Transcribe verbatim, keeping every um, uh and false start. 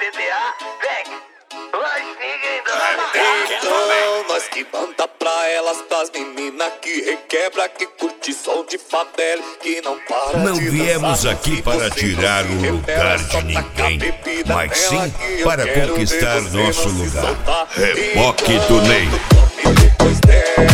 P B A, vem. Vai, ninguém dá. Então, nós que manda pra elas, pras meninas que requebra, que curte som de favela, que não para Não de viemos dançar. aqui Se para você tirar não o se lugar revela, de só taca ninguém, bebida mas nela sim que eu para quero ver conquistar você nosso não se lugar. soltar. Reboque do Então, Ney. tome depois dela.